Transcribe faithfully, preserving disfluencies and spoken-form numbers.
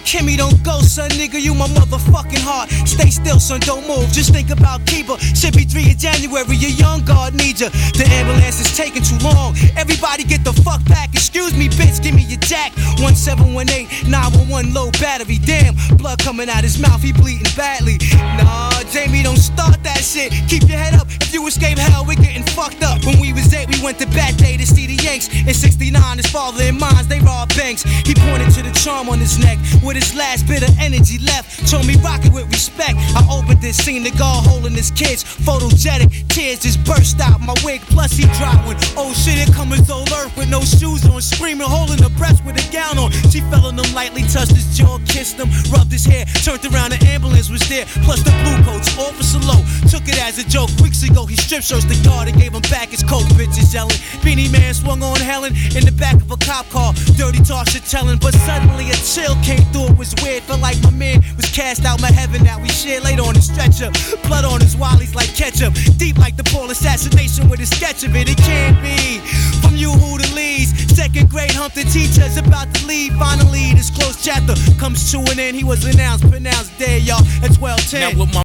Kimmy, don't go, son, nigga, you my motherfucking heart. Stay still, son, don't move, just think about Kiba. Should be three in January, your young guard needs ya. The ambulance is taking too long, everybody get the fuck back. Excuse me, bitch, give me your jack. One seven one eight, nine one one, low battery. Damn, blood coming out his mouth, he bleeding badly. Nah, Jamie, don't start that shit. Keep your head up, if you escape hell, we're getting fucked up. When we was eight, we went to Bat Day to see the Yanks. In sixty-nine, his father and mines, they robbed banks. He pointed to the charm on his neck, with his last bit of energy left. Told me rock it with respect. I opened this, seen the guard holding his kids. Photogenic, tears just burst out my wig, plus he dropped one. Oh shit, here comes his old earth with no shoes on, screaming, holding her breast with a gown on. She fell on him lightly, touched his jaw, kissed him, rubbed his hair, turned around, the ambulance was there, plus the blue coats. Officer Low took it as a joke. Weeks ago, he strip searched the guard and gave him back his coat. Bitches yelling, Beanie Man swung on Helen in the back of a cop car. Dirty talk shit telling, but suddenly a chill came through. It was weird, felt like my man was cast out my heaven. Now we share laid on his stretcher, blood on his wallies like ketchup, deep like the Paul assassination with a sketch of it. It can't be from you who the leads. Second grade hump the teacher's about to leave. Finally, this closed chapter comes to an end. He was announced, pronounced dead, y'all, at twelve ten. Now with my